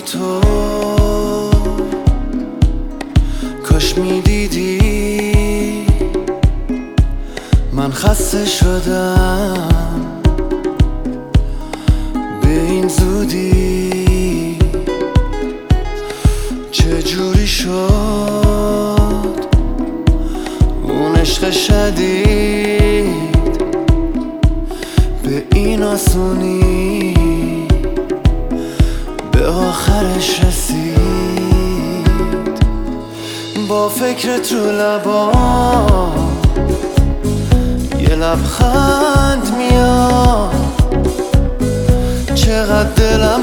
تو کاش میدیدی من خسته شدم به این زودی. چجوری شد اون عشق شدید به این آسونی به آخرش رسید. با فکرت رو لبام یه لبخند میاد، چقدر دلم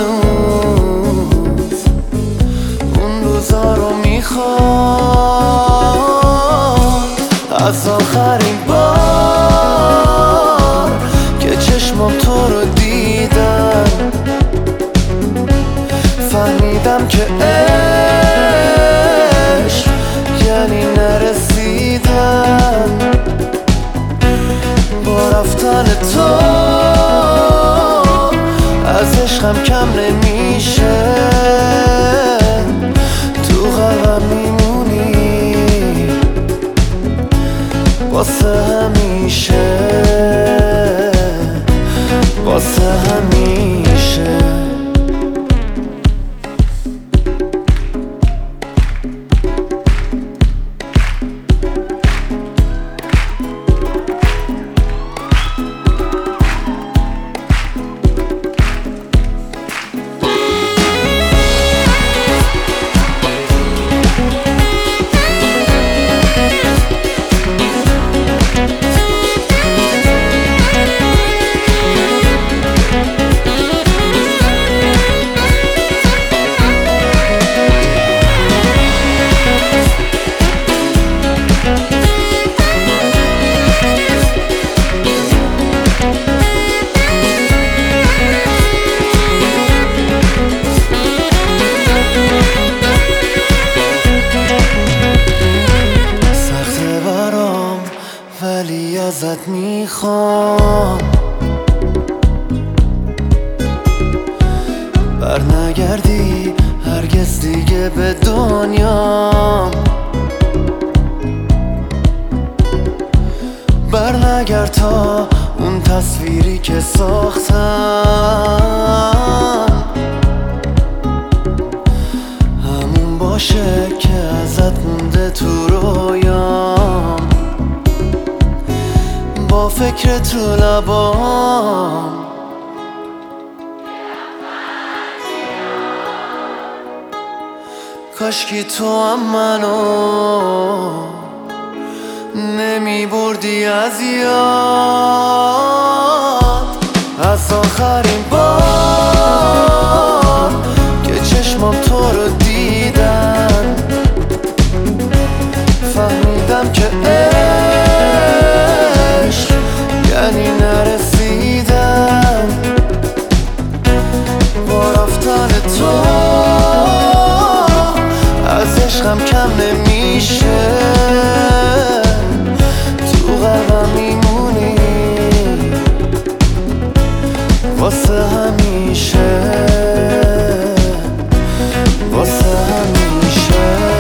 هنوز اون روزا رو میخواد. از آخرین بار که چشمم تو رو دیدم فهمیدم که عشق یعنی نرسیدم. با رفتن تو از عشقم کم نمیشه، تو قلبم میمونی واسه همیشه، واسه همیشه. ولی ازت میخوام برنگردی هرگز دیگه به دنیام، برنگرد تا اون تصویری که ساختم همون باشه که ازت مونده تو رویام. با فکرت رو لبام کاشکی تو هم منو نمی بردی از یاد. از آخرین بار که چشمم تو رو دیدم فهمیدم که یعنی نرسیدم. با رفتن تو از عشقم کم نمیشه، تو قلبم میمونی واسه همیشه، واسه همیشه.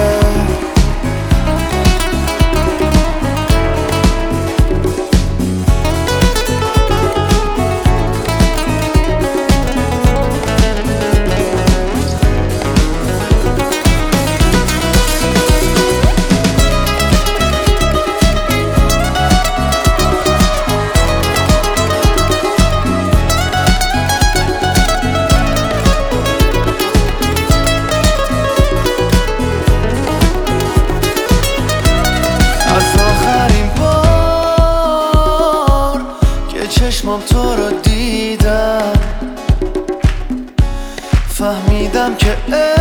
چشمم تو رو دیدم فهمیدم که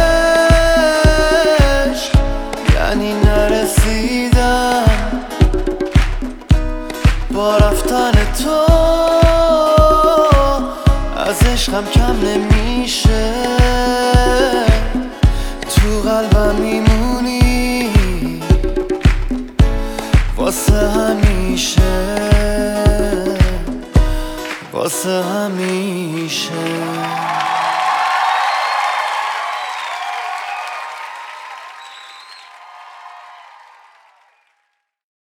عشق یعنی نرسیدم. با رفتن تو از عشقم کم نمیشه، تو قلبم میمونی واسه همیشه، واسه همیشه.